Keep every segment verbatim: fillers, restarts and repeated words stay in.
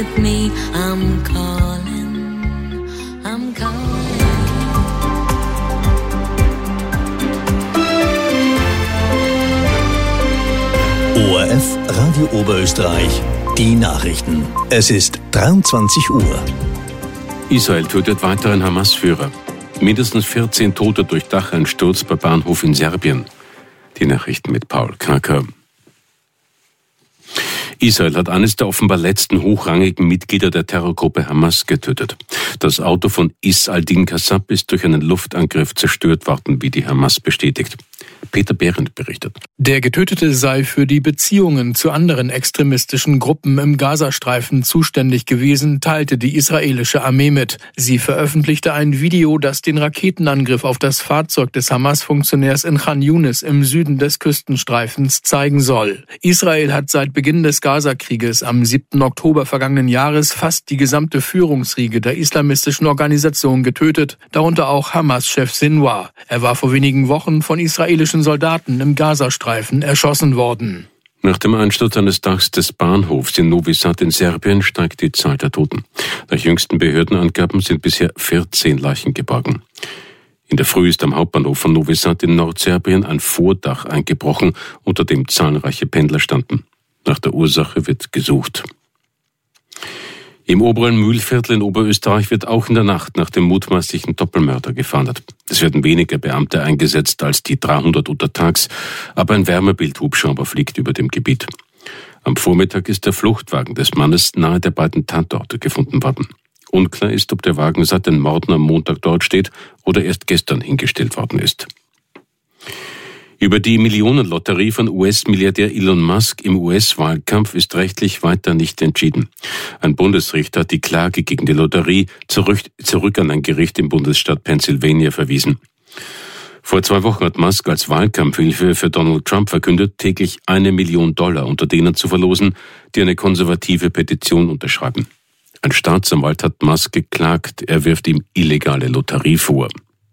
with me. I'm calling, I'm calling. O R F Radio Oberösterreich, die Nachrichten. Es ist dreiundzwanzig Uhr. Israel tötet weiteren Hamas-Führer. Mindestens vierzehn Tote durch Dacheinsturz bei Bahnhof in Serbien. Die Nachrichten mit Paul Kraker. Israel hat eines der offenbar letzten hochrangigen Mitglieder der Terrorgruppe Hamas getötet. Das Auto von Is al-Din Kassab ist durch einen Luftangriff zerstört worden, wie die Hamas bestätigt. Peter Behrendt berichtet. Der Getötete sei für die Beziehungen zu anderen extremistischen Gruppen im Gazastreifen zuständig gewesen, teilte die israelische Armee mit. Sie veröffentlichte ein Video, das den Raketenangriff auf das Fahrzeug des Hamas-Funktionärs in Khan Yunis im Süden des Küstenstreifens zeigen soll. Israel hat seit Beginn des Gazakrieges am siebten Oktober vergangenen Jahres fast die gesamte Führungsriege der islamistischen Organisation getötet, darunter auch Hamas-Chef Sinwar. Er war vor wenigen Wochen von israelischen Soldaten im Gazastreifen erschossen worden. Nach dem Einsturz eines Dachs des Bahnhofs in Novi Sad in Serbien steigt die Zahl der Toten. Nach jüngsten Behördenangaben sind bisher vierzehn Leichen geborgen. In der Früh ist am Hauptbahnhof von Novi Sad in Nordserbien ein Vordach eingebrochen, unter dem zahlreiche Pendler standen. Nach der Ursache wird gesucht. Im oberen Mühlviertel in Oberösterreich wird auch in der Nacht nach dem mutmaßlichen Doppelmörder gefahndet. Es werden weniger Beamte eingesetzt als die dreihundert untertags, aber ein Wärmebildhubschrauber fliegt über dem Gebiet. Am Vormittag ist der Fluchtwagen des Mannes nahe der beiden Tatorte gefunden worden. Unklar ist, ob der Wagen seit den Morden am Montag dort steht oder erst gestern hingestellt worden ist. Über die Millionenlotterie von U S-Milliardär Elon Musk im U S-Wahlkampf ist rechtlich weiter nicht entschieden. Ein Bundesrichter hat die Klage gegen die Lotterie zurück, zurück an ein Gericht im Bundesstaat Pennsylvania verwiesen. Vor zwei Wochen hat Musk als Wahlkampfhilfe für Donald Trump verkündet, täglich eine Million Dollar unter denen zu verlosen, die eine konservative Petition unterschreiben. Ein Staatsanwalt hat Musk geklagt, er wirft ihm illegale Lotterie vor.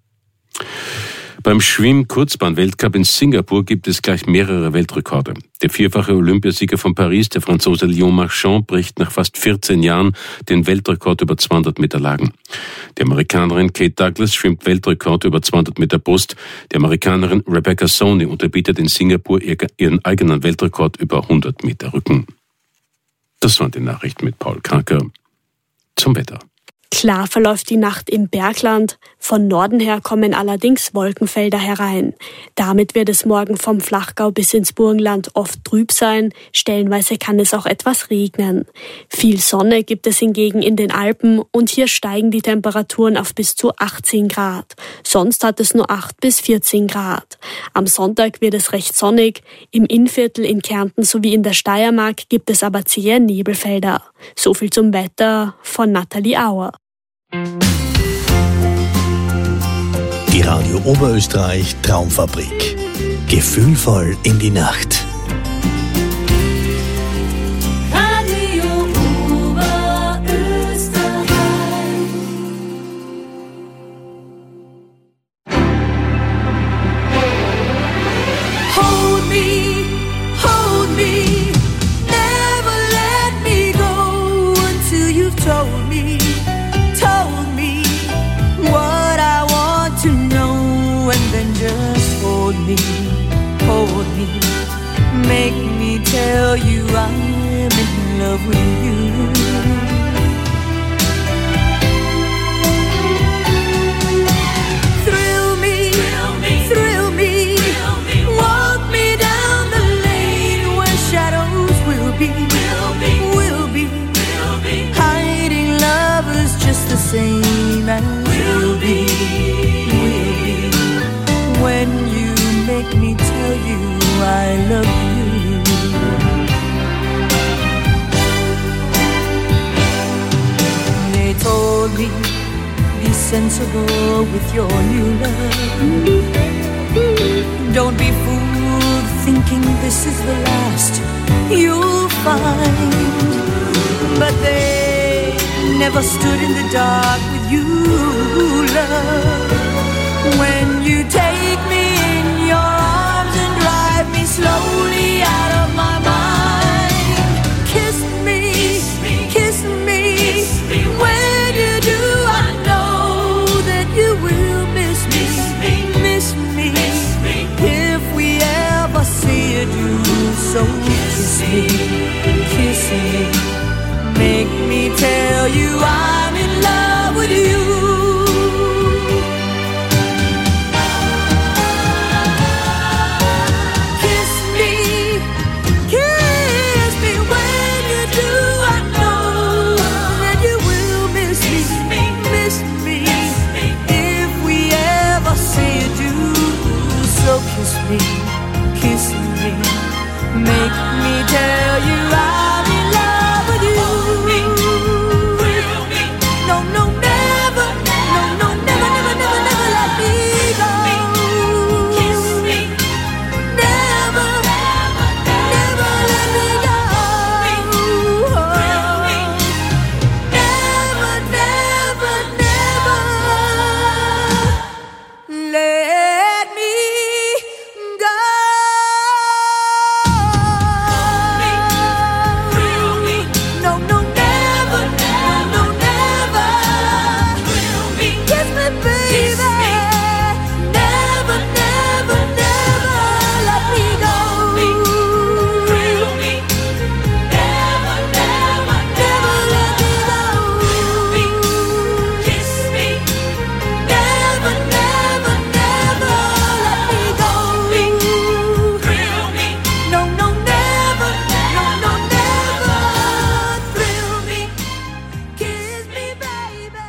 Beim Schwimm-Kurzbahn-Weltcup in Singapur gibt es gleich mehrere Weltrekorde. Der vierfache Olympiasieger von Paris, der Franzose Léon Marchand, bricht nach fast vierzehn Jahren den Weltrekord über zweihundert Meter Lagen. Die Amerikanerin Kate Douglas schwimmt Weltrekord über zweihundert Meter Brust. Die Amerikanerin Rebecca Soni unterbietet in Singapur ihren eigenen Weltrekord über hundert Meter Rücken. Das waren die Nachrichten mit Paul Kraker. Zum Wetter. Klar verläuft die Nacht im Bergland. Von Norden her kommen allerdings Wolkenfelder herein. Damit wird es morgen vom Flachgau bis ins Burgenland oft trüb sein. Stellenweise kann es auch etwas regnen. Viel Sonne gibt es hingegen in den Alpen und hier steigen die Temperaturen auf bis zu achtzehn Grad. Sonst hat es nur acht bis vierzehn Grad. Am Sonntag wird es recht sonnig. Im Innviertel in Kärnten sowie in der Steiermark gibt es aber zähe Nebelfelder. So viel zum Wetter von Nathalie Auer. Die Radio Oberösterreich Traumfabrik. Gefühlvoll in die Nacht. Radio Oberösterreich. Hold me, hold me, never let me go until you've told me. Just hold me, hold me, make me tell you I'm in love with you. Thrill me, thrill me, thrill me, thrill me. Walk me down the lane where shadows will be, will be, will be, will be. Hiding lovers just the same as we'll be. When you make me tell you I love you. They told me, be sensible with your new love. Don't be fooled thinking this is the last you'll find. But they never stood in the dark with you, love. When you take me in your arms and drive me slowly out of my mind, kiss me, kiss me, kiss me. So kiss me, kiss me, make me tell you I'm in love with you. Kiss me, kiss me, when you do I know that you will miss me, miss me, if we ever say adieu. So kiss me, kiss me, make me tell you I'm in love with you. No, no, never, no, no, never, never, never, never let me go. Kiss me, never, never, never let me go. Never, never, never let me go. No, no, never, no, never. Kiss me, baby. Never, never, never let me go. Never, never, never let me go. Kiss me. Never, never, never let me go. No, no, never, no, no, never thrill me. Kiss me, baby.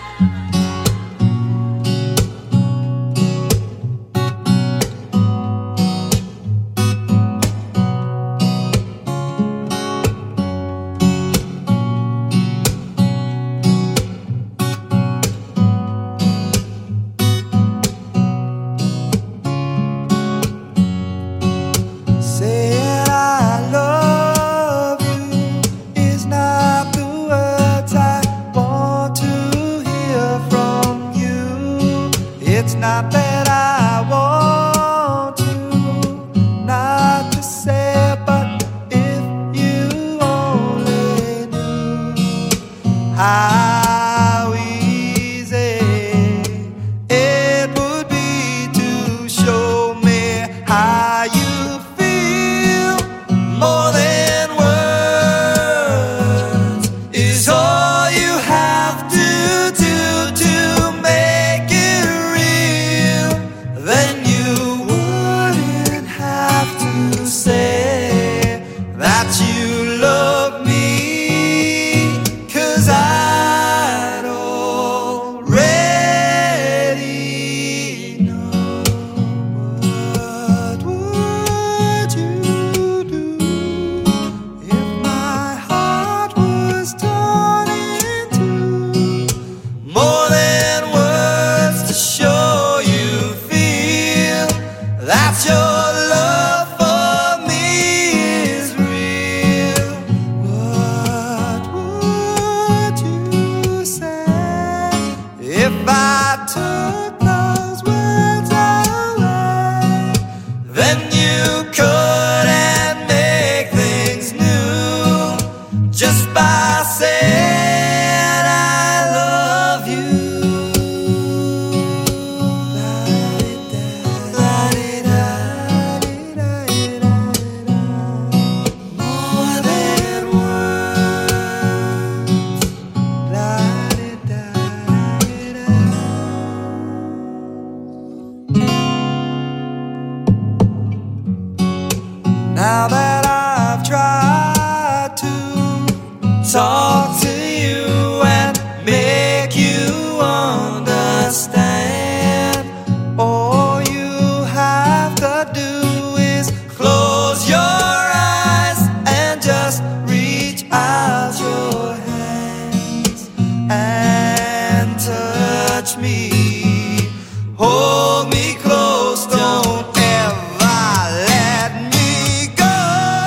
Saying I love you is not the words I want to hear from you. It's not that I want you not to say, but if you only knew how easy it would be to show me how you feel. More than words is all you have to do to make it real. Then you wouldn't have to say that you love me, 'cause I'd already know. What would you do if my heart was torn in two? More than words to show you feel that your love for me is real. What would you say if I took those words away? Then you couldn't make things new just by saying I love you. More than words. Now that I've tried to talk to you and make you understand, all you have to do is close your eyes and just reach out your hands and touch me. Hold me close, don't ever let me go.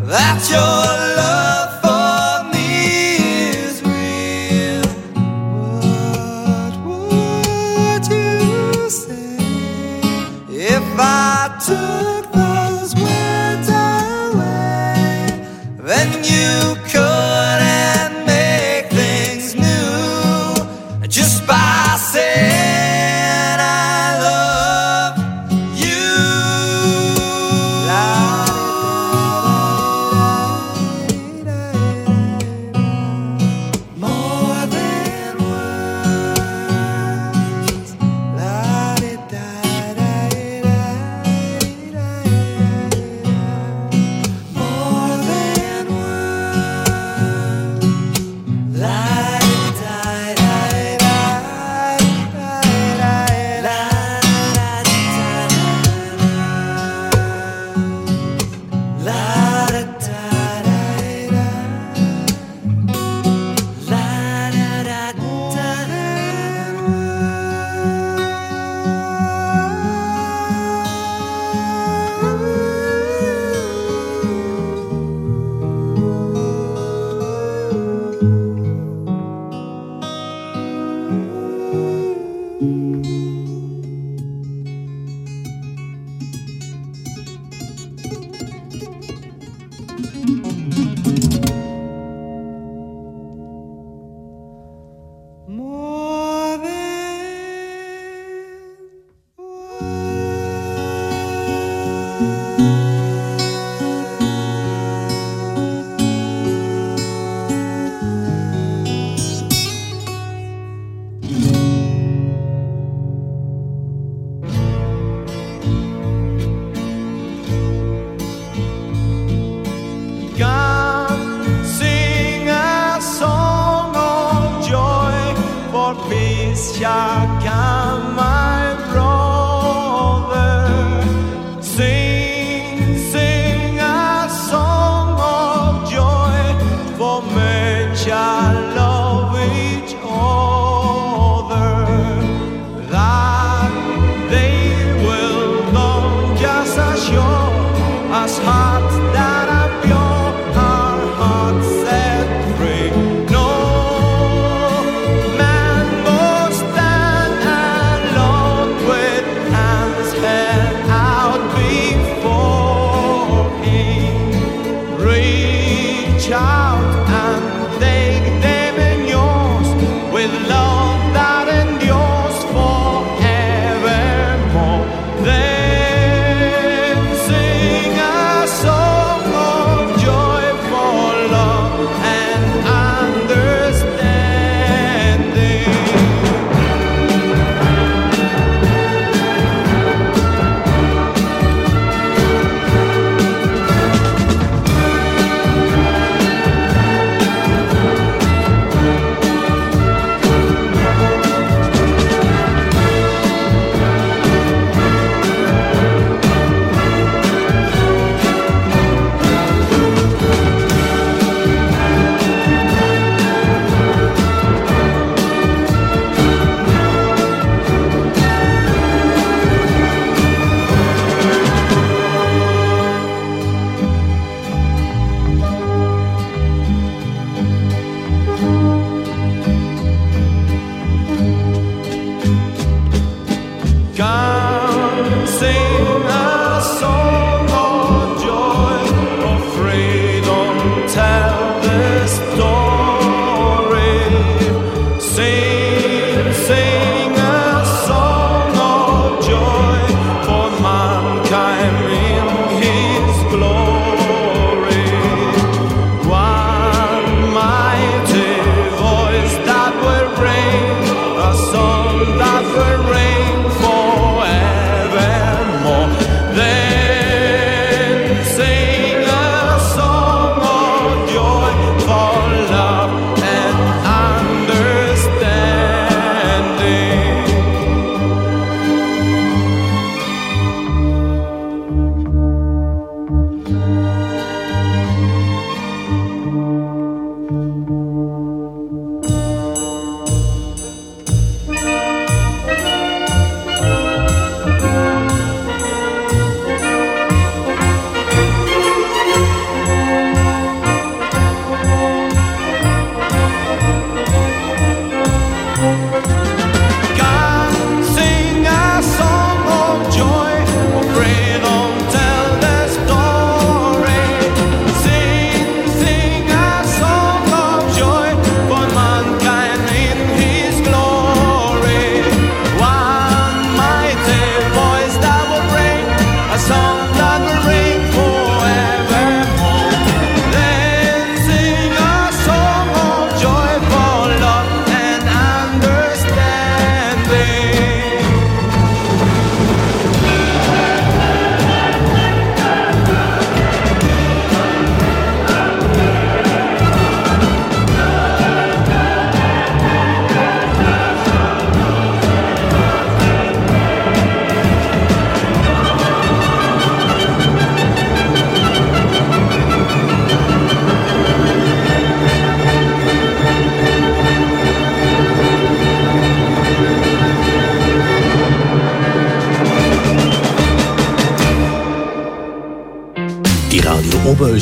that your love for me is real. What would you say if I took those words away? Then you couldn't make things new just by saying I love you. La,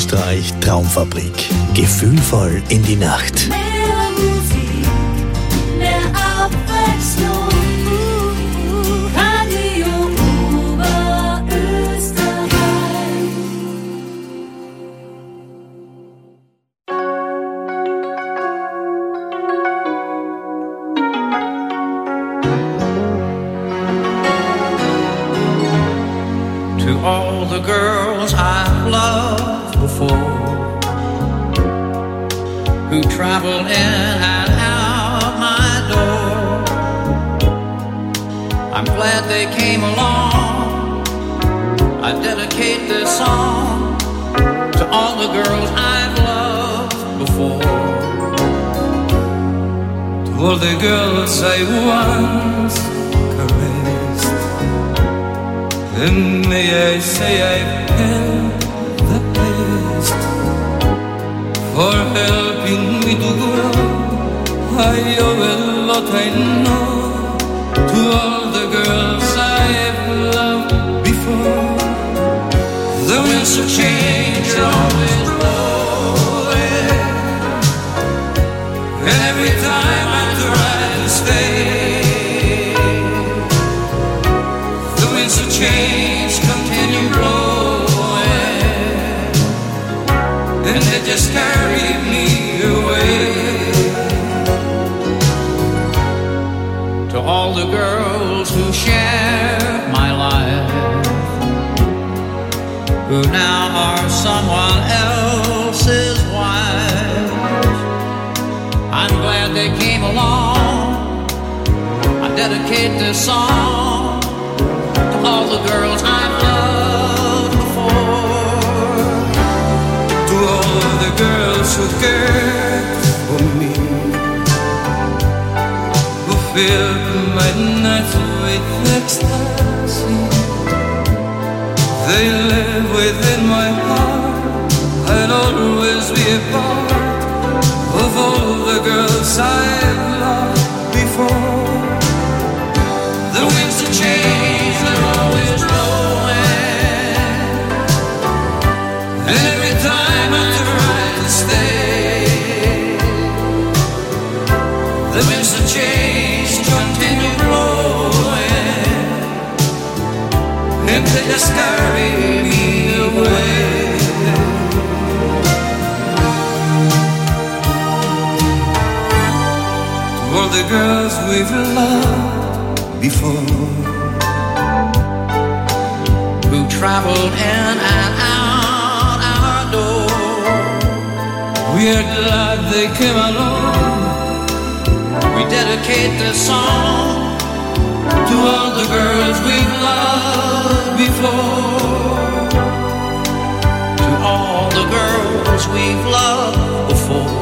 Oberösterreich Traumfabrik. Gefühlvoll in die Nacht. Mehr Musik, mehr Abwechslung. Radio Oberösterreich. To all the girls I've loved before, who travel in and out my door, I'm glad they came along. I dedicate this song to all the girls I've loved before. To all the girls I once caressed, and may I say I've had the best for helping me to grow. I owe a lot, I know, to all the girls I've loved before. The winds of change are always blowing, and every time I try to stay, the winds of change continue blowing, and they just carry me away. To all the girls who shared my life, who now are someone else's wives, I'm glad they came along. I dedicate this song to all the girls I've loved before. To all the girls who cared for me, who filled my nights with ecstasy. They live within my heart, I'll always be a part of all the girls I've loved before. The winds of change are always blowing, and every time I try to stay, the winds of change continue blowing, and they just carry me away. To all the girls we've loved before, who traveled in and out our door, we're glad they came along. We dedicate this song to all the girls we've loved before. To all the girls we've loved before,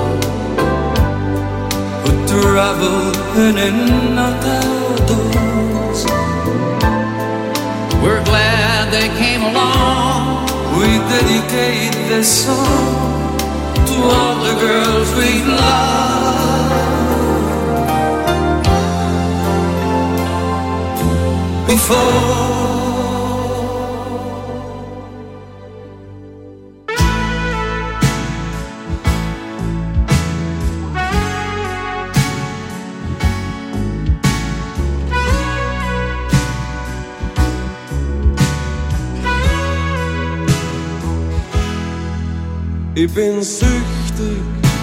who traveled in and out our doors, we're glad they came along. We dedicate this song to all the girls we've loved before. Ich bin süchtig,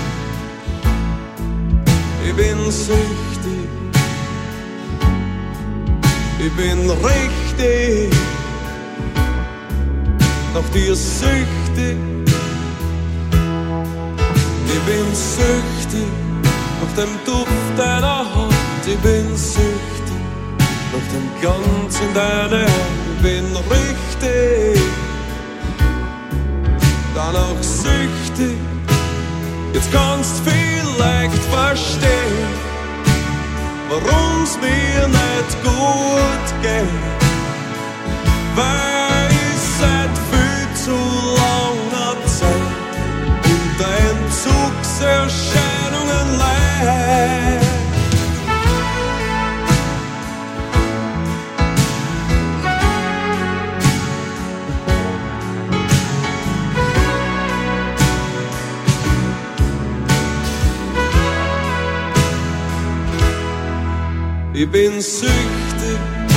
ich bin süchtig, ich bin richtig nach dir süchtig. Ich bin süchtig nach dem Duft deiner Hand, ich bin süchtig nach dem Glanz in deiner Hand. Ich bin richtig danach süchtig, jetzt kannst vielleicht verstehen, warum's mir nicht gut geht, weil ich seit viel zu langer Zeit unter Entzugserscheinungen leid. Ich bin süchtig,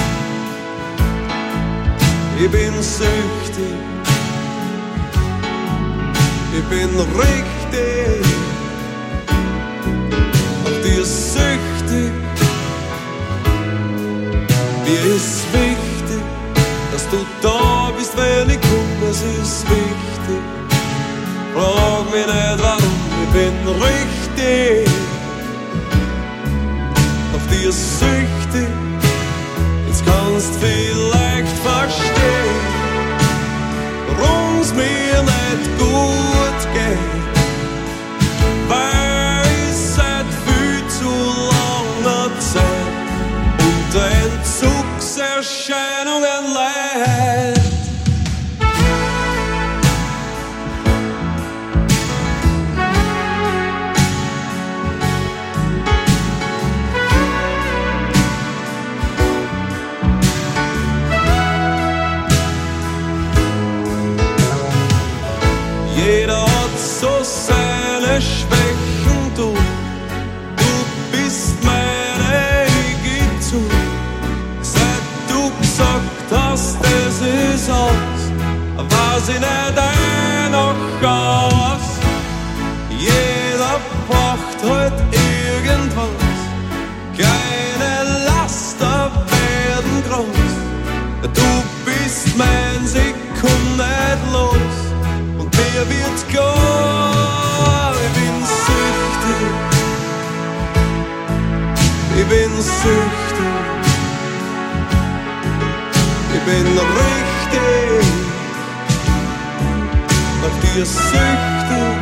ich bin süchtig, ich bin richtig auf dir süchtig. Mir ist wichtig, dass du da bist, wenn ich komm, es ist wichtig. Frag mich nicht warum, ich bin richtig auf dir süchtig. Jetzt kannst vielleicht verstehen, warum's mir nicht gut geht, weil ich seit viel zu langer Zeit unter Entzugserscheinungen leid. Jeder hat so seine Schwächen, du, du bist meine Igitu. Seit du gesagt hast, es ist aus, weiß ich nicht ein noch aus. Jeder braucht halt irgendwas, keine Laster werden groß. Du bist mein Sekund nicht los. Mir wird gar, ich bin süchtig, ich bin süchtig, ich bin richtig auf dir süchtig.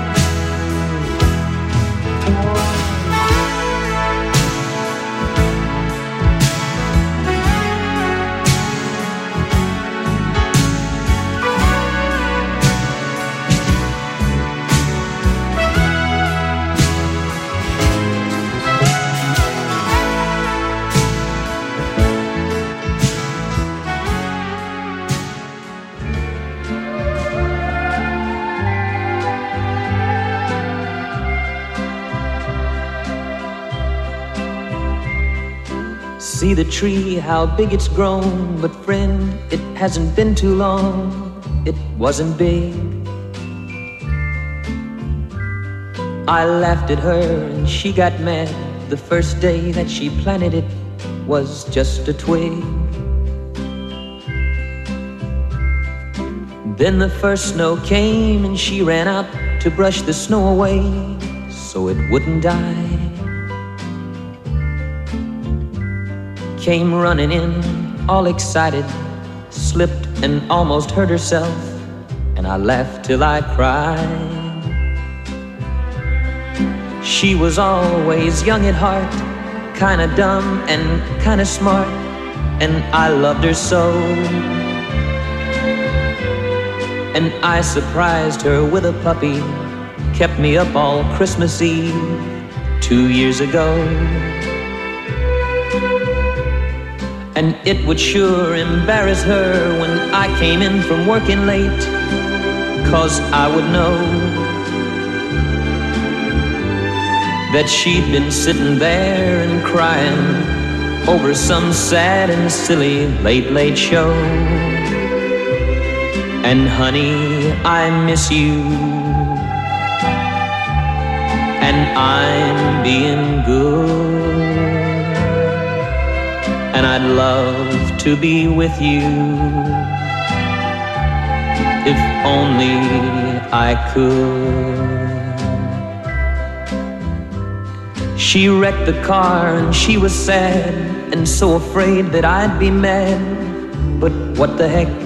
See the tree, how big it's grown. But friend, it hasn't been too long. It wasn't big. I laughed at her and she got mad. The first day that she planted it was just a twig. Then the first snow came and she ran out to brush the snow away so it wouldn't die. Came running in, all excited, slipped and almost hurt herself, and I laughed till I cried. She was always young at heart, kinda dumb and kinda smart, and I loved her so. And I surprised her with a puppy, kept me up all Christmas Eve two years ago. And it would sure embarrass her when I came in from working late, 'cause I would know that she'd been sitting there and crying over some sad and silly late, late show. And honey, I miss you, and I'm being good. And I'd love to be with you if only I could. She wrecked the car and she was sad and so afraid that I'd be mad. But what the heck?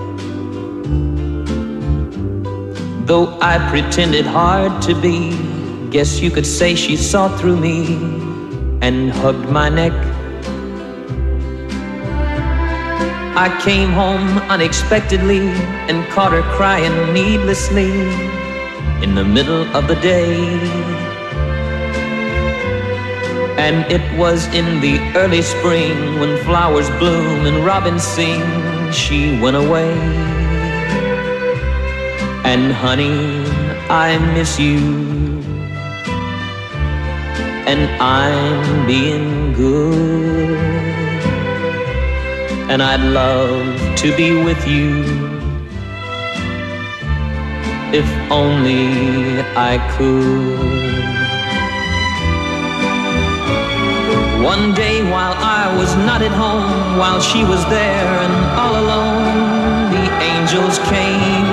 Though I pretended hard to be, guess you could say she saw through me and hugged my neck. I came home unexpectedly and caught her crying needlessly in the middle of the day. And it was in the early spring when flowers bloom and robins sing, she went away. And honey, I miss you, and I'm being good. And I'd love to be with you if only I could. One day while I was not at home, while she was there and all alone, the angels came.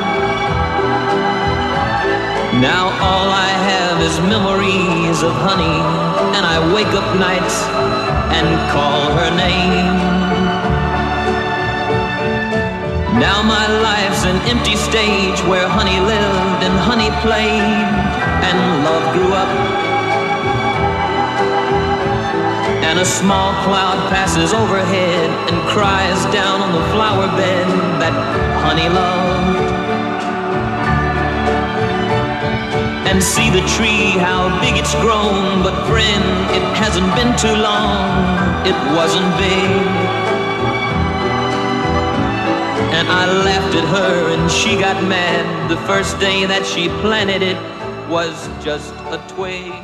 Now all I have is memories of honey, and I wake up nights and call her name. Now my life's an empty stage where honey lived and honey played and love grew up. And a small cloud passes overhead and cries down on the flower bed that honey loved. And see the tree, how big it's grown, but friend, it hasn't been too long, it wasn't big. And I laughed at her and she got mad. The first day that she planted it was just a twig.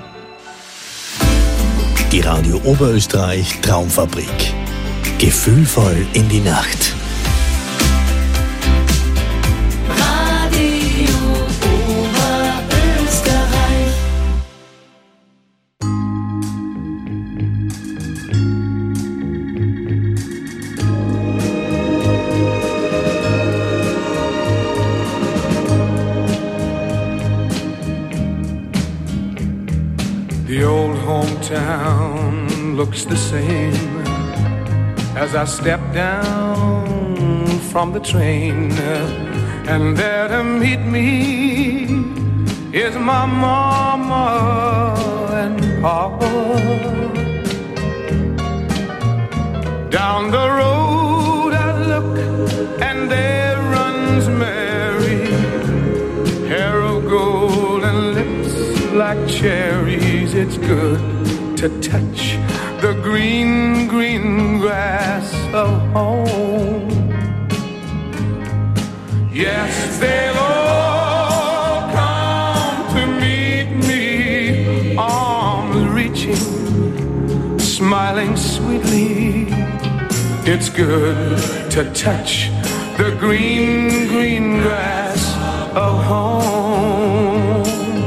Die Radio Oberösterreich Traumfabrik. Gefühlvoll in die Nacht. Radio Oberösterreich. The old hometown looks the same as I step down from the train, and there to meet me is my mama and papa. Down the road I look and there runs Mary, hair of gold and lips like cherries. It's good to touch the green, green grass of home. Yes, they'll all come to meet me, arms reaching, smiling sweetly. It's good to touch the green, green grass of home.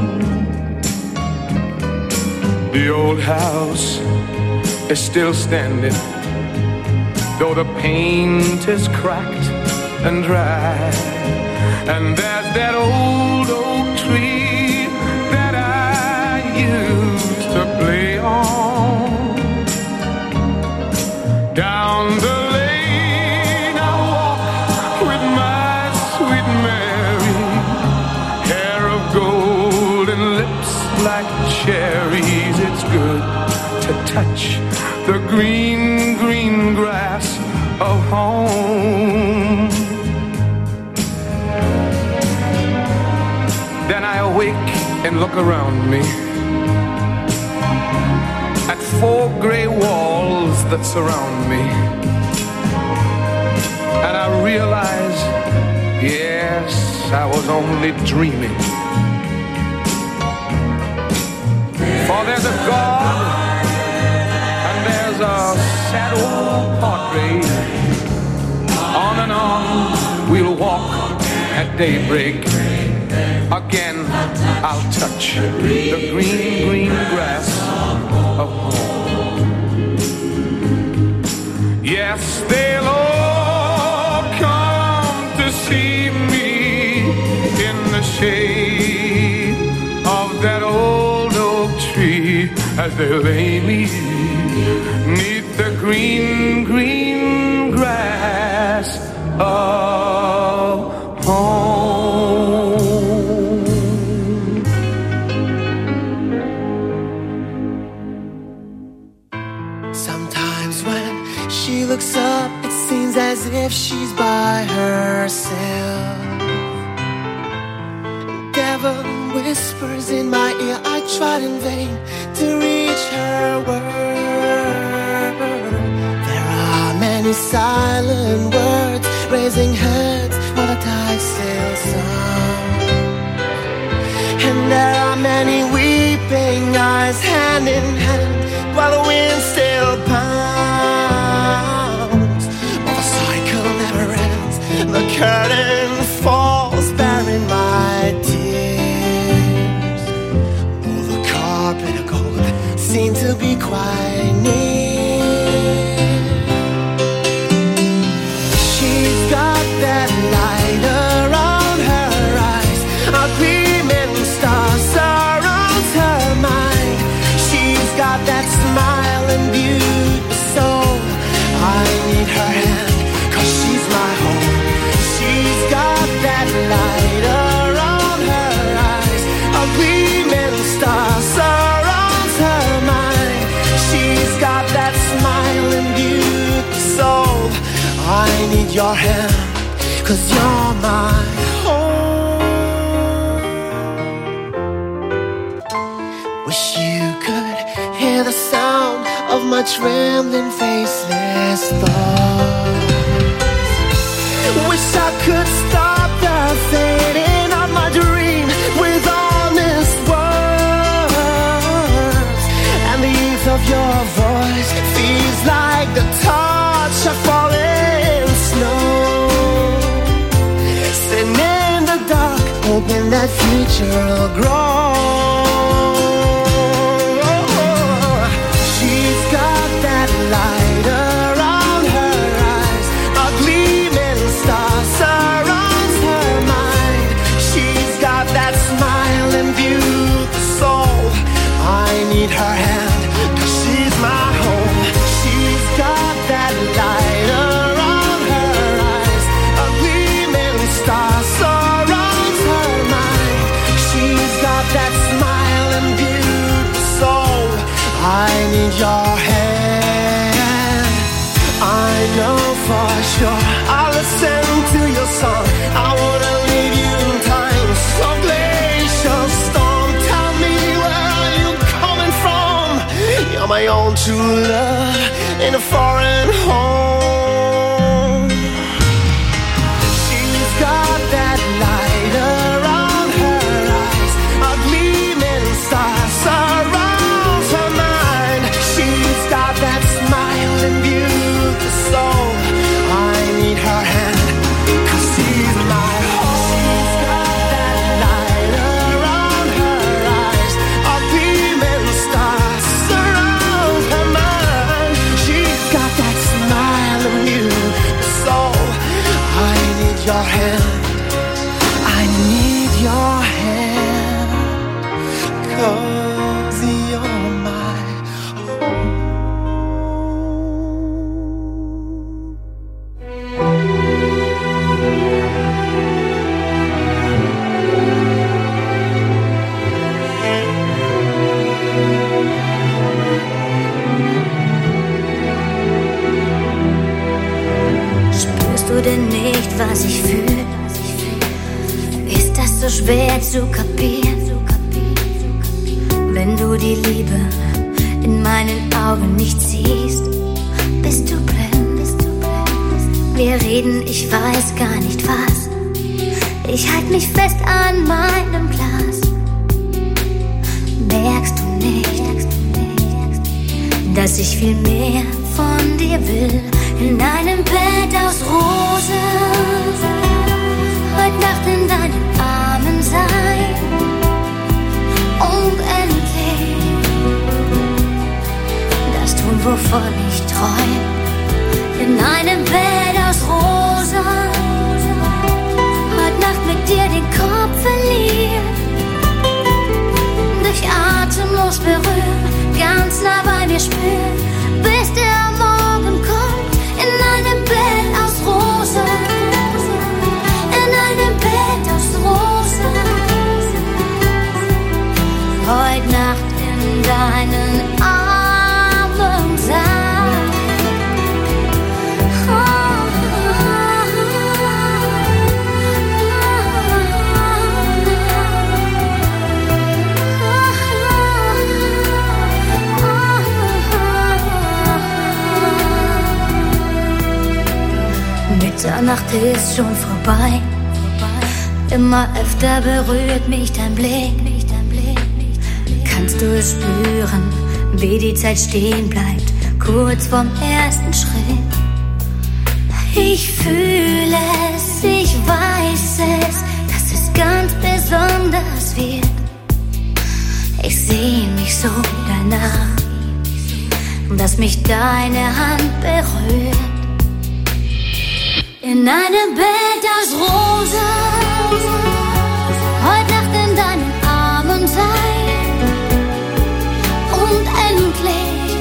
The old house is still standing, though the paint is cracked and dry. And there's that old oak tree that I used to play on. Down the lane I walk with my sweet Mary, hair of gold and lips like cherries. It's good to touch the green, green grass of home. Then I awake and look around me at four gray walls that surround me, and I realize, yes, I was only dreaming. For there's a God and there's a sad old portrait. On and on we'll walk at daybreak. Again I'll touch the green, green grass of home. Yes, they'll all come to see me in the shade of that old oak tree as they lay me neath the green, green grass of home. Sometimes when she looks up, it seems as if she's by herself. Devil whispers in my ear, I tried in vain to reach her word. There are many silent words raising heads while the tide sails on. And there are many weeping eyes hand in hand while the wind still pounds. But the cycle never ends. The curtain falls bearing my tears. Oh, the carpet of gold seemed to be quite near. She's got that light around her eyes, a gleaming star surrounds her mind. She's got that smile and beauty, so I need her hand, 'cause she's my home. She's got that light around her eyes, a gleaming star surrounds her mind. She's got that smile and beauty, so I need your hand, 'cause you're my home. Wish you could hear the sound of my trembling, faceless thoughts. Wish I could stop the fading of my dream with honest words. And the youth of your voice feels like the touch of falling snow. Sitting in the dark, hoping that future will grow. She's got that light around her eyes, a gleaming star surrounds her mind. She's got that smile and beauty, soul. I need her hand, 'cause she's my home. She's got that light around her eyes, a gleaming star surrounds her mind. She's got that smile and beauty, soul. I need your hand. I know for sure I'll listen to your song. I wanna leave you in time, so glacial storm. Tell me, where are you coming from? You're my own true love in a foreign home. She's got that light around her eyes, a gleaming star surrounds her mind. She's got that smile and beauty, soul. I need her hand, 'cause she's my home. She's got that light around her eyes, a gleaming star surrounds her mind. She's got that smile and beauty, soul. I need your hand, I need your hand, 'cause you're my Spürst du denn nicht, was ich fühle? Ist das so schwer zu kapieren? Wenn du die Liebe in meinen Augen nicht siehst, bist du blind. Wir reden, ich weiß gar nicht was. Ich halt mich fest an meinem Glas. Merkst du nicht, dass ich viel mehr von dir will? In einem Bett aus Rosen, heute Nacht in deinen Armen sein. Und endlich das tun, wovon ich träum. In einem Bett aus Rosen, heute Nacht mit dir den Kopf verlieren. Dich atemlos berühren, ganz nah bei mir spüren, bis der Morgen kommt. In einem Bett aus Rosen, in einem Bett aus Rosen, heute Nacht in deinen Armen sein. Oh, oh, Mitternacht ist schon vorbei. Immer öfter berührt mich dein Blick. Kannst du es spüren, wie die Zeit stehen bleibt, kurz vorm ersten Schritt? Ich fühle es, ich weiß es, dass es ganz besonders wird. Ich sehe mich so danach, dass mich deine Hand berührt. In einem Bett aus Rosen, heute Nacht in deinen Armen sein und endlich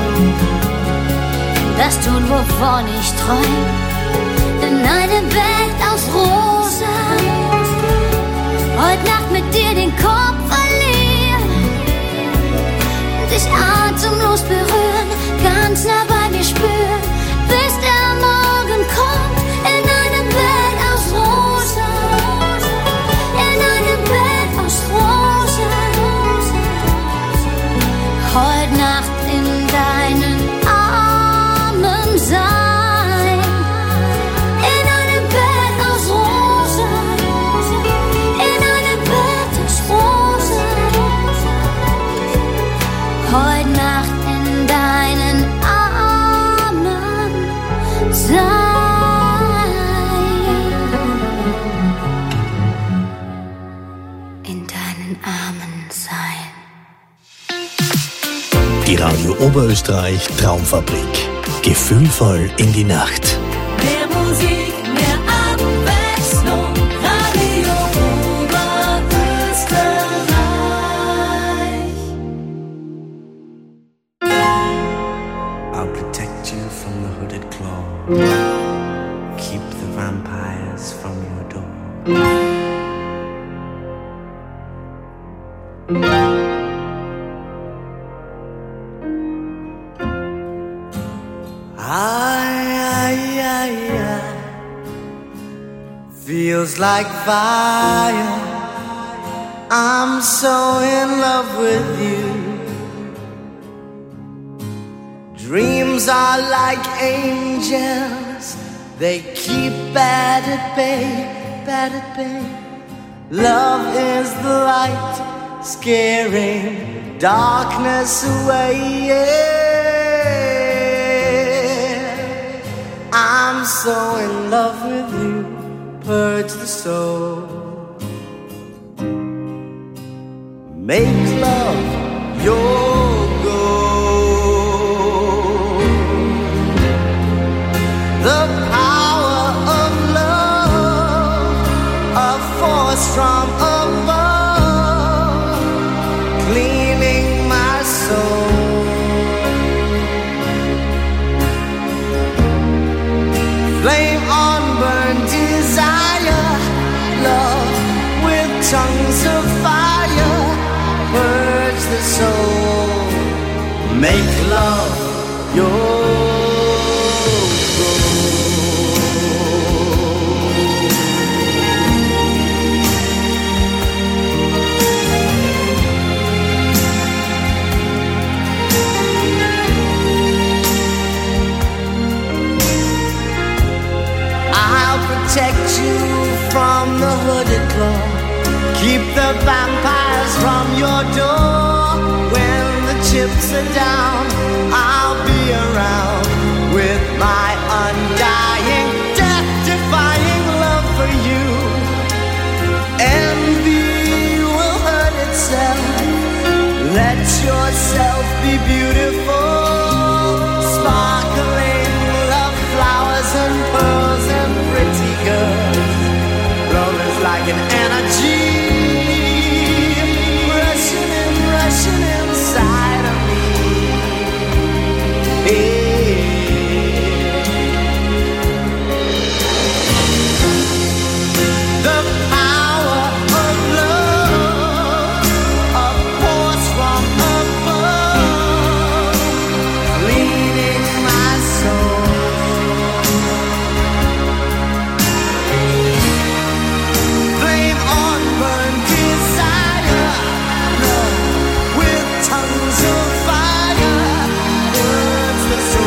das tun, wovon ich träum. In einem Bett aus Rosen, heute Nacht mit dir den Kopf verlieren, dich atemlos berühren, ganz nah bei mir spüren, bis der Morgen kommt. In einem Bett aus Rosen, in einem Bett aus Rosen, heute Nacht in deinen Armen sein. In einem Bett aus Rosen, in einem Bett aus Rosen, heute Nacht in deinen Armen sein. In deinen Armen sein. Die Radio Oberösterreich Traumfabrik. Gefühlvoll in die Nacht. Mehr Musik, mehr Abwechslung. Radio Oberösterreich. I'll protect you from the hooded claw. Keep the vampires from your door. I, I, I, I feels like fire. I'm so in love with you. Dreams are like angels. They keep bad at bay, bad at bay. Love is the light, scaring darkness away. Yeah. I'm so in love with you, purge the soul. Make love your goal. The power of love, a force from above, cleaning my soul. Flame on burn desire, love with tongues of fire, purge the soul, make love your protect you from the hooded claw. Keep the vampires from your door. When the chips are down, I'll be around with my undying, death-defying love for you. Envy will hurt itself. Let yourself be beautiful. Sparkling love flowers and pearls and pretty girls. Love is like an energy rushing and rushing inside of me. Yeah. The power of love, a force from above, leading my soul. Tongues of fire, words the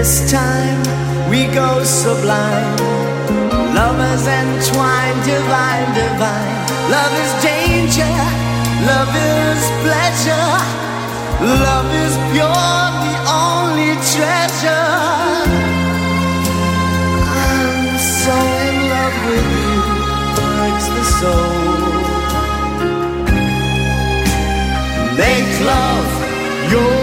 this time we go sublime. Lovers entwined, divine, divine. Love is danger, love is pleasure. Love is pure, the only treasure. I'm so in love with you, hurts the soul. Make love your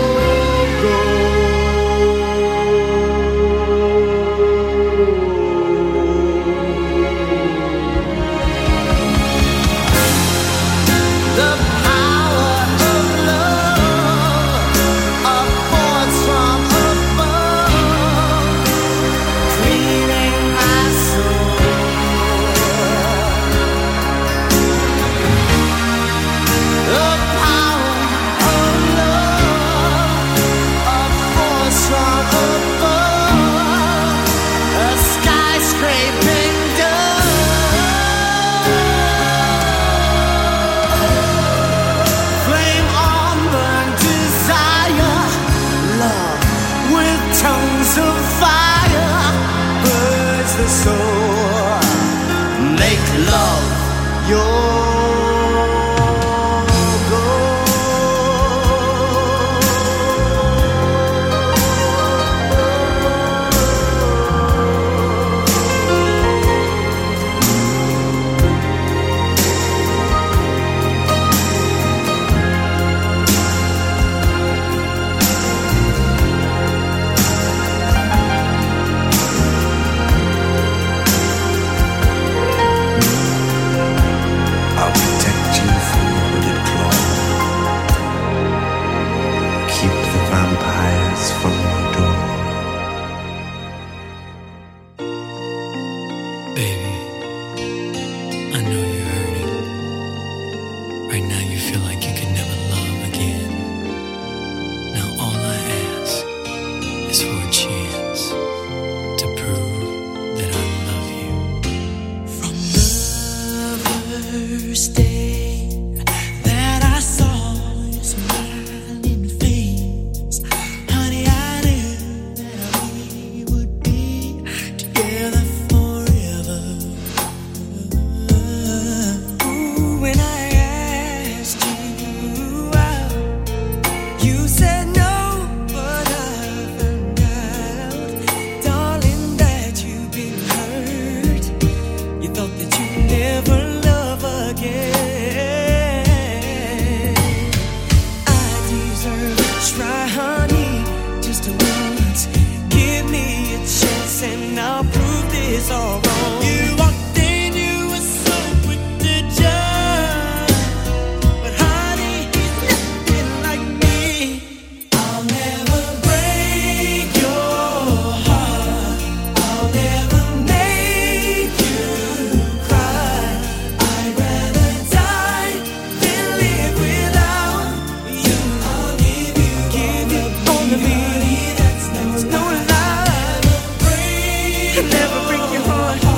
never break your heart.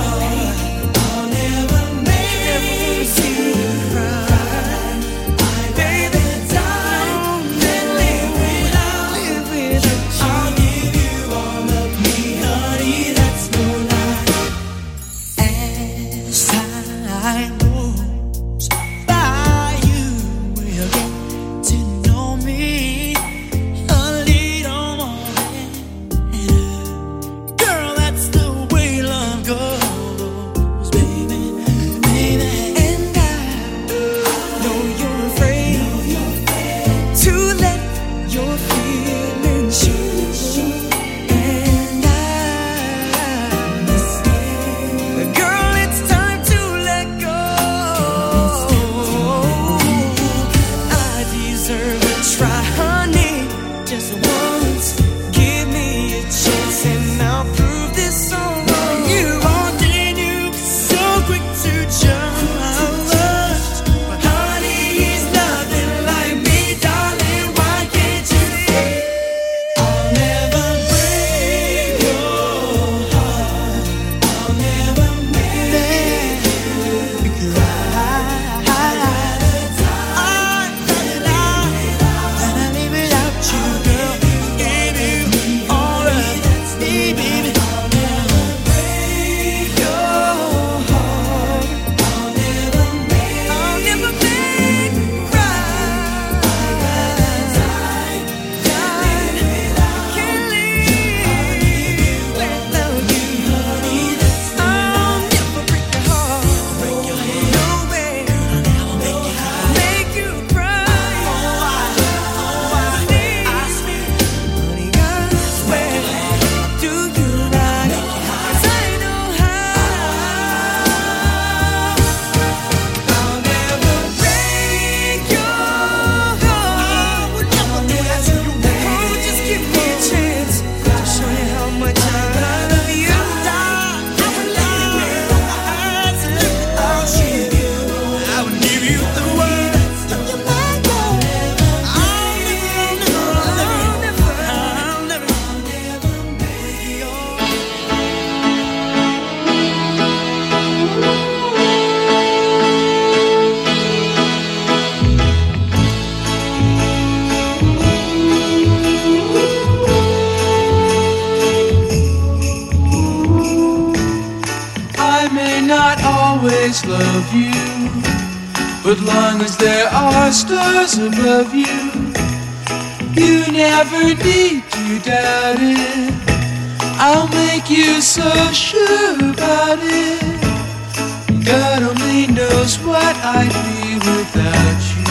always love you, but long as there are stars above you, you never need to doubt it. I'll make you so sure about it. God only knows what I'd be without you.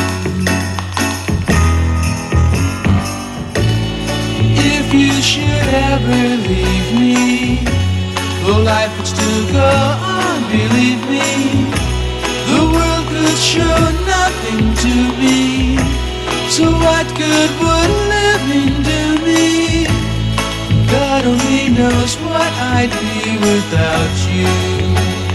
If you should ever leave me, though life would still go on, believe me, the world could show nothing to me. So what good would living do me? God only knows what I'd be without you.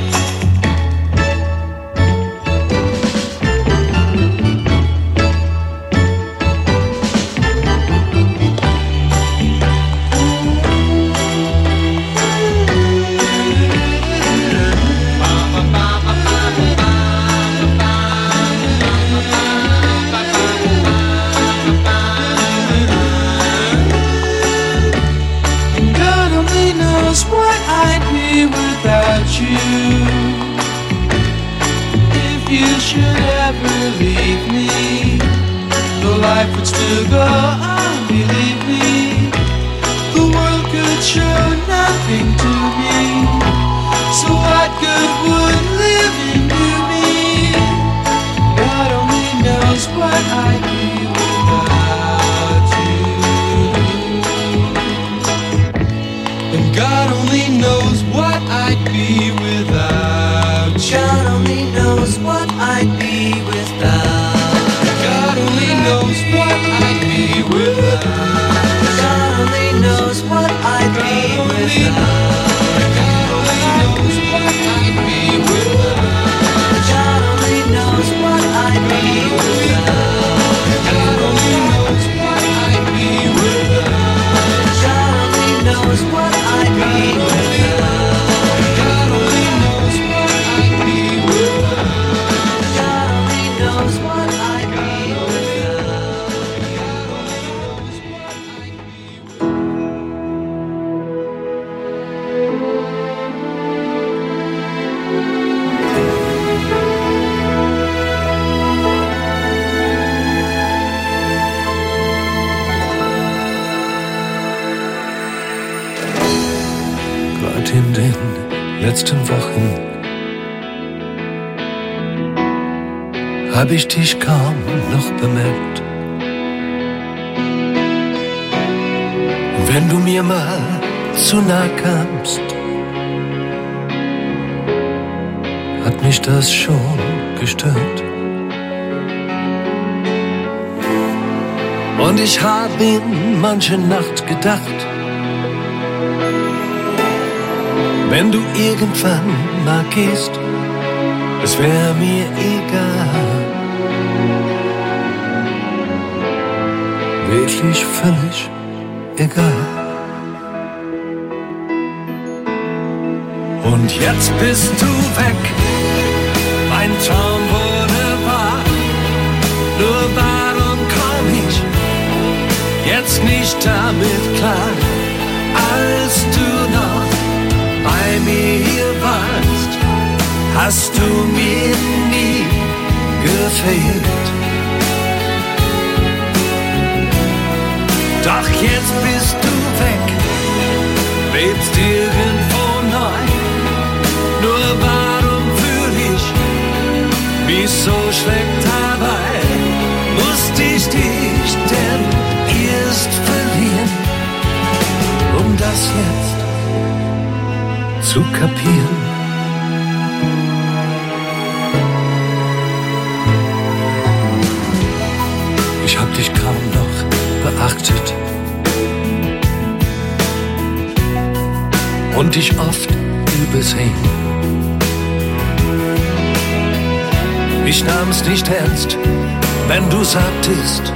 Life would still go on, believe me, the world could show nothing to me. So what good would living do me? God only knows what I'd be without you. And God only knows what I'd be without you. God only knows what I'd be without. God only knows what I'd be without. God only knows what I'd be without. God only knows what I'd be without. God only knows what I'd be without. God only knows what I'd be without. God only knows what I'd be without. God only knows what I'd be without. God only knows what I'd be. In den letzten Wochen hab ich dich kaum noch bemerkt. Wenn du mir mal zu nah kamst, hat mich das schon gestört. Und ich hab in manche Nacht gedacht, wenn du irgendwann mal gehst, es wär mir egal. Wirklich völlig egal. Und jetzt bist du weg, mein Traum wurde wahr. Nur warum komm ich jetzt nicht damit klar, als du noch bei mir warst, hast du mir nie gefehlt. Doch jetzt bist du weg, lebst irgendwo neu. Nur warum fühl ich mich so schlecht dabei? Musste ich dich denn erst verlieren, um das jetzt zu kapieren? Ich hab dich kaum noch beachtet und dich oft übersehen. Ich nahm's nicht ernst, wenn du sagtest,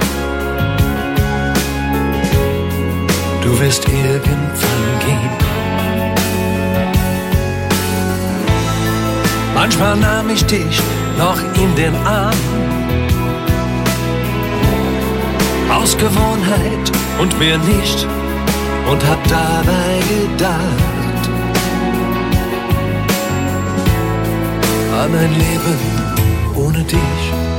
du wirst irgendwann gehen. Manchmal nahm ich dich noch in den Arm, aus Gewohnheit und mehr nicht, und hab dabei gedacht, an ein Leben ohne dich.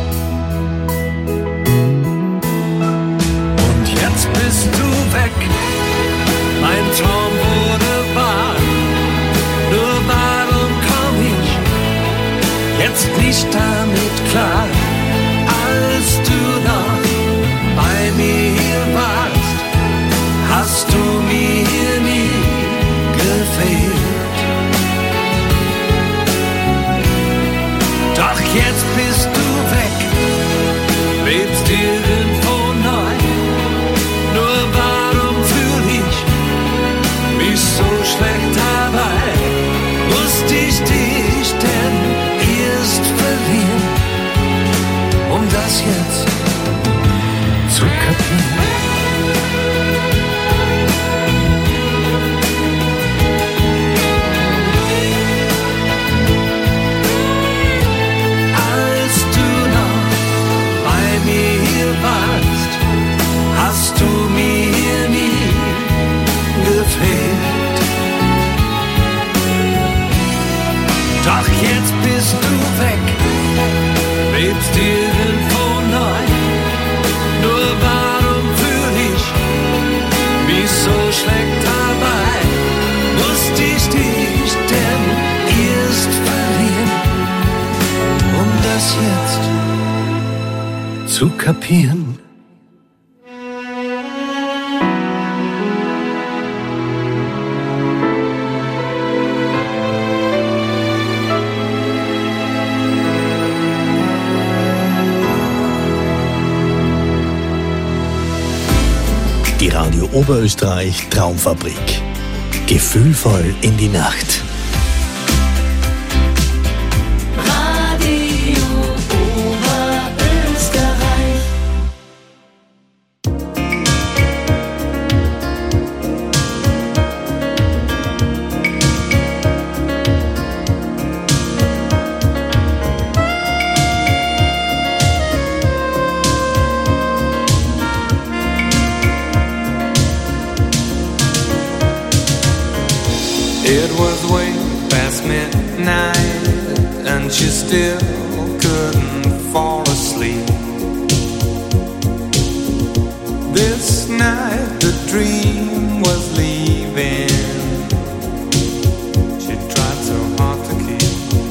Und jetzt bist du weg, mein Traum wurde wahr. Nur warum komm ich jetzt nicht damit klar? Als du noch bei mir warst, hast du mir nie gefehlt. Doch jetzt bist du weg, lebst irgendwo neu. Nur warum fühl ich mich so schlecht dabei? Musste ich dich denn erst verlieren, um das jetzt zu kapieren? Hast du mir nie gefehlt. Doch jetzt bist du weg, lebst irgendwo neu. Nur warum fühl ich mich so schlecht dabei? Musste ich dich denn erst verlieren, um das jetzt zu kapieren? Die Radio Oberösterreich Traumfabrik. Gefühlvoll in die Nacht. Radio Oberösterreich. It was way past midnight and she still couldn't fall asleep. This night the dream was leaving. She tried so hard to keep.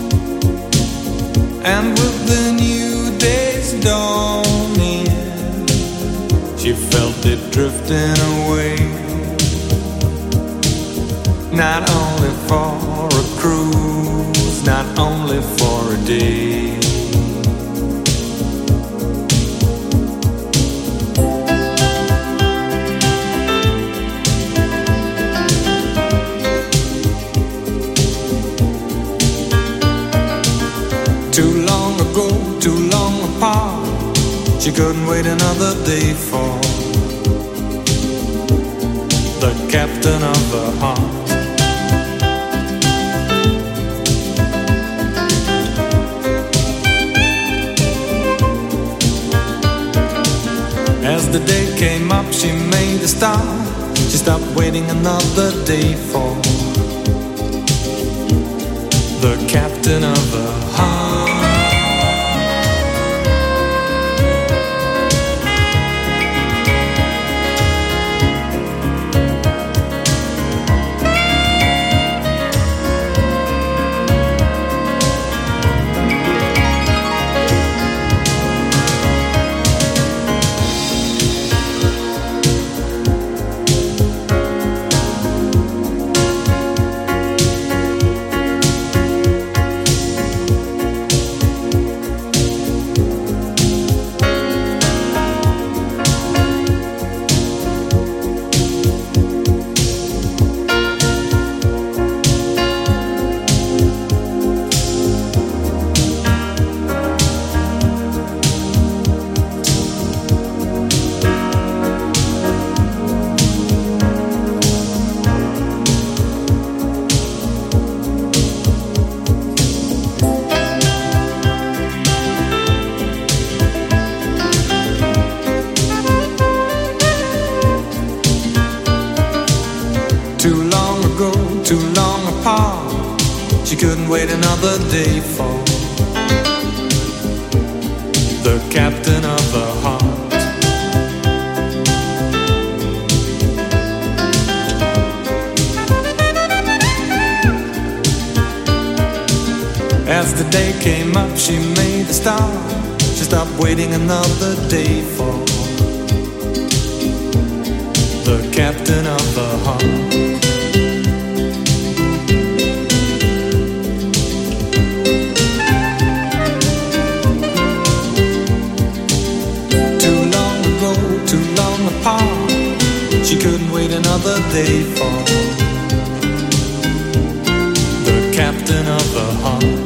And with the new day's dawning, she felt it drifting away. Not only for a cruise, not only for a day. Too long ago, too long apart, she couldn't wait another day for the captain of her heart. As the day came up, she made a start. She stopped waiting another day for the captain of her heart. She couldn't wait another day for the captain of the heart. As the day came up, she made a start. She stopped waiting another day for the captain of the heart. Too long ago, too long apart, she couldn't wait another day for the captain of the heart.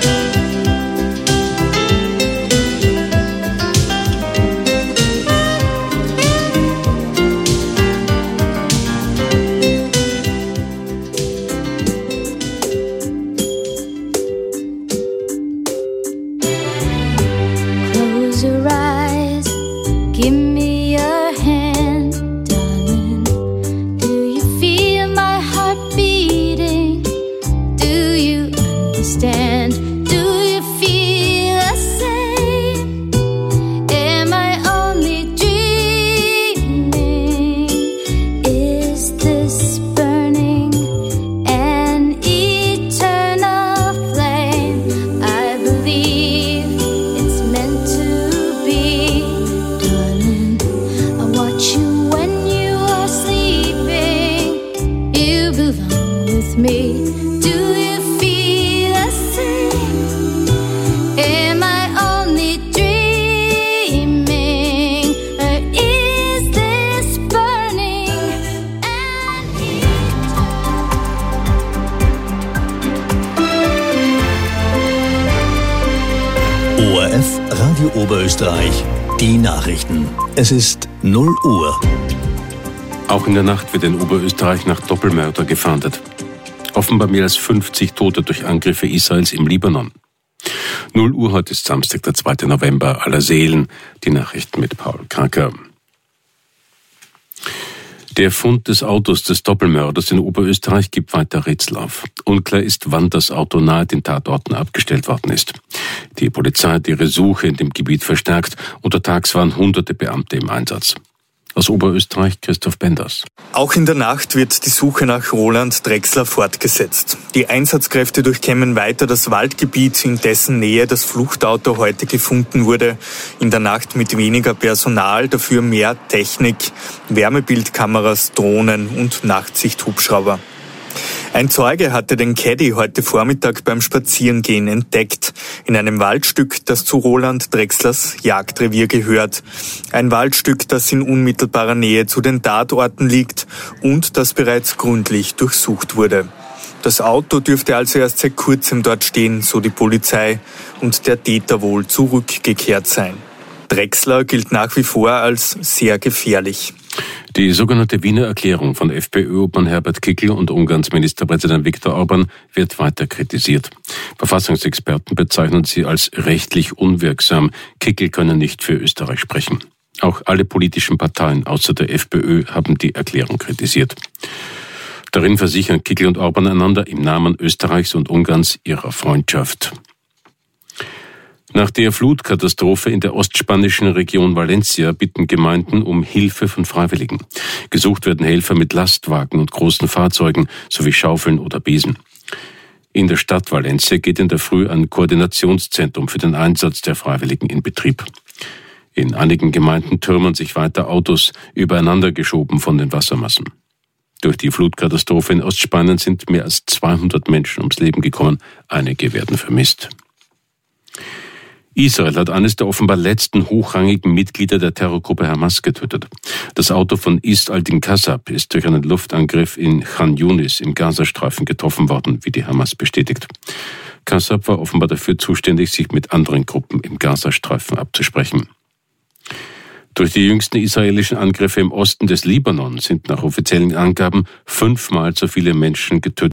O R F Radio Oberösterreich, die Nachrichten. Es ist null Uhr. Auch in der Nacht wird in Oberösterreich nach Doppelmörder gefahndet. Offenbar mehr als fünfzig Tote durch Angriffe Israels im Libanon. null Uhr, heute ist Samstag, der zweite November, aller Seelen. Die Nachrichten mit Paul Kranker. Der Fund des Autos des Doppelmörders in Oberösterreich gibt weiter Rätsel auf. Unklar ist, wann das Auto nahe den Tatorten abgestellt worden ist. Die Polizei hat ihre Suche in dem Gebiet verstärkt. Untertags waren hunderte Beamte im Einsatz. Aus Oberösterreich Christoph Benders. Auch in der Nacht wird die Suche nach Roland Drechsler fortgesetzt. Die Einsatzkräfte durchkämmen weiter das Waldgebiet, in dessen Nähe das Fluchtauto heute gefunden wurde. In der Nacht mit weniger Personal, dafür mehr Technik, Wärmebildkameras, Drohnen und Nachtsichthubschrauber. Ein Zeuge hatte den Caddy heute Vormittag beim Spazierengehen entdeckt, in einem Waldstück, das zu Roland Drechslers Jagdrevier gehört. Ein Waldstück, das in unmittelbarer Nähe zu den Tatorten liegt und das bereits gründlich durchsucht wurde. Das Auto dürfte also erst seit kurzem dort stehen, so die Polizei, und der Täter wohl zurückgekehrt sein. Drechsler gilt nach wie vor als sehr gefährlich. Die sogenannte Wiener Erklärung von FPÖ-Obmann Herbert Kickl und Ungarns Ministerpräsident Viktor Orbán wird weiter kritisiert. Verfassungsexperten bezeichnen sie als rechtlich unwirksam. Kickl könne nicht für Österreich sprechen. Auch alle politischen Parteien außer der FPÖ haben die Erklärung kritisiert. Darin versichern Kickl und Orbán einander im Namen Österreichs und Ungarns ihrer Freundschaft. Nach der Flutkatastrophe in der ostspanischen Region Valencia bitten Gemeinden um Hilfe von Freiwilligen. Gesucht werden Helfer mit Lastwagen und großen Fahrzeugen sowie Schaufeln oder Besen. In der Stadt Valencia geht in der Früh ein Koordinationszentrum für den Einsatz der Freiwilligen in Betrieb. In einigen Gemeinden türmen sich weiter Autos übereinander geschoben von den Wassermassen. Durch die Flutkatastrophe in Ostspanien sind mehr als zweihundert Menschen ums Leben gekommen. Einige werden vermisst. Israel hat eines der offenbar letzten hochrangigen Mitglieder der Terrorgruppe Hamas getötet. Das Auto von Ist al-Din Kassab ist durch einen Luftangriff in Khan Yunis im Gazastreifen getroffen worden, wie die Hamas bestätigt. Kassab war offenbar dafür zuständig, sich mit anderen Gruppen im Gazastreifen abzusprechen. Durch die jüngsten israelischen Angriffe im Osten des Libanon sind nach offiziellen Angaben fünfmal so viele Menschen getötet